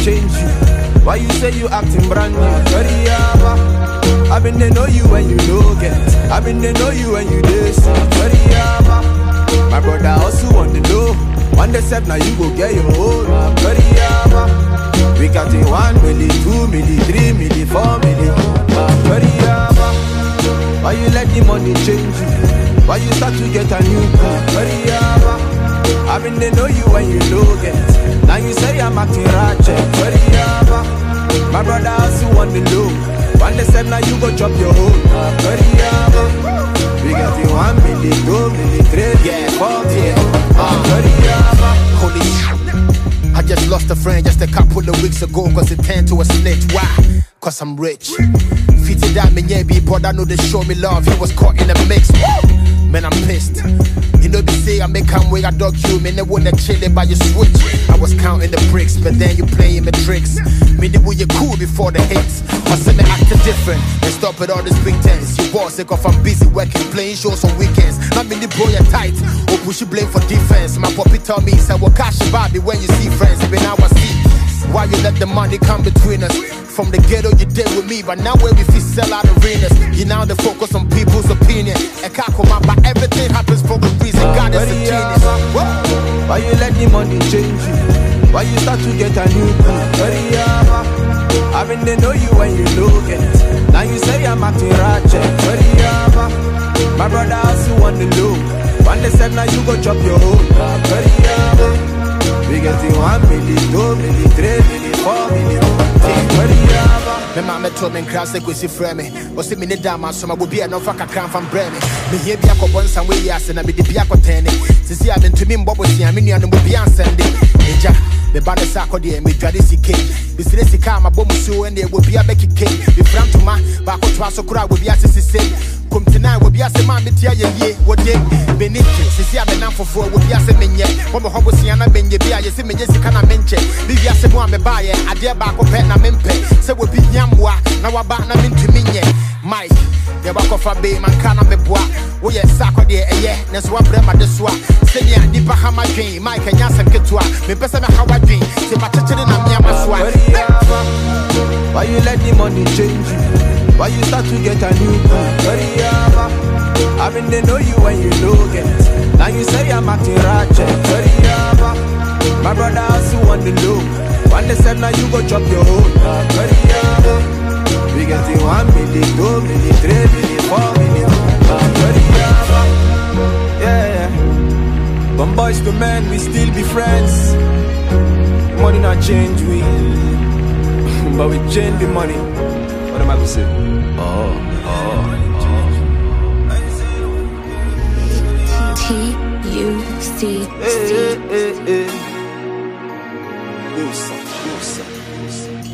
change you? Why you say you acting brand new? Sorry, I been they know you when you no get. I been they know you when you this. Sorry, my brother also want to know. One day step now you go get your own. Sorry, we got it 1 million, 2 million, 3 million, 4 million. Sorry, why you let the money change you? Why you start to get a new car? Sorry, I been they know you when you no get. Now you say I'm acting ratchet. Sorry, my brother also want to know. One day step now you go chop your own. We got the 1 million, 2 million, 3 million, 4 million. Holy shit, I just lost a friend just a couple of weeks ago cause it turned to a snitch. Why? Cause I'm rich. Fitted that me yeah be but I know they show me love. He was caught in a mix. Man, I'm pissed. You know they say I make him way I dog you. Man, they wanna chill it by your switch. I was counting the bricks, but then you playing the tricks. Me the way you cool before the hits. I said me acting different and stop with all this pretense. You boss sick off I'm busy working, playing shows on weekends. Not me the boy you tight. Or push you blame for defense. My puppy tell me say what cash Bobby when you see friends. Even now I see why you let the money come between us. From the ghetto you did with me, but now where we feel sell out arenas. You now the focus on people's opinion. And can't come out, but everything happens for a reason. God is a genius. Why you let the money change you? Why you start to get a new car? I been they know you when you no get. Now you say I'm acting ratchet. My brother also want to know. One day step now you go chop your own. We get the 1 million, 2 million, 3 million, 4 million. Me mama told me crowd say kwesi frame me. O se me ne dama so ma bobi e no fa kakran fa mbrɛ me. Me hia bi akɔbɔ nsan we yase na me de bi akɔtɛne. Sisi a me ntumi mbɔ bosia me nua no bobi ansɛnde. Eja me ba ne sa akɔde me dwade sike. Bisire sika ma bɔ musuo ene e bobi abɛkike. Bi frantoma ba akɔtwa so kura bobi asesise. Komtina bobi ase ma me tia ye wode. Benike sisi a me nan fofo bobi ase menye. Wo me hobosia na menye bi a yesi menye sika na menche. Bi wi ase mo a me ba ye ade ba akɔpɛ na mempe. Se wo bi nyamwa na waba na mentumi nye Mike ye bakofa be man kana me boa wo ye sakɔ de eye ne so wabrɛ ma de so a senya nipa ha ma dwen Mike nya asɛm ketua me pese me ha wadwen se ba kyekere na me ama so a. Why you let the money change you? Why you start to get a new car? I been they know you when you no get. Now you say I'm acting ratchet. My brother also want to know. One day step now you go chop your own. We get the 1 million, 2 million, 3 million, 4 million. Yeah. From boys to men, we still be friends. Money not change we, but we change the money. What am I gonna say? TUCC. Lusa.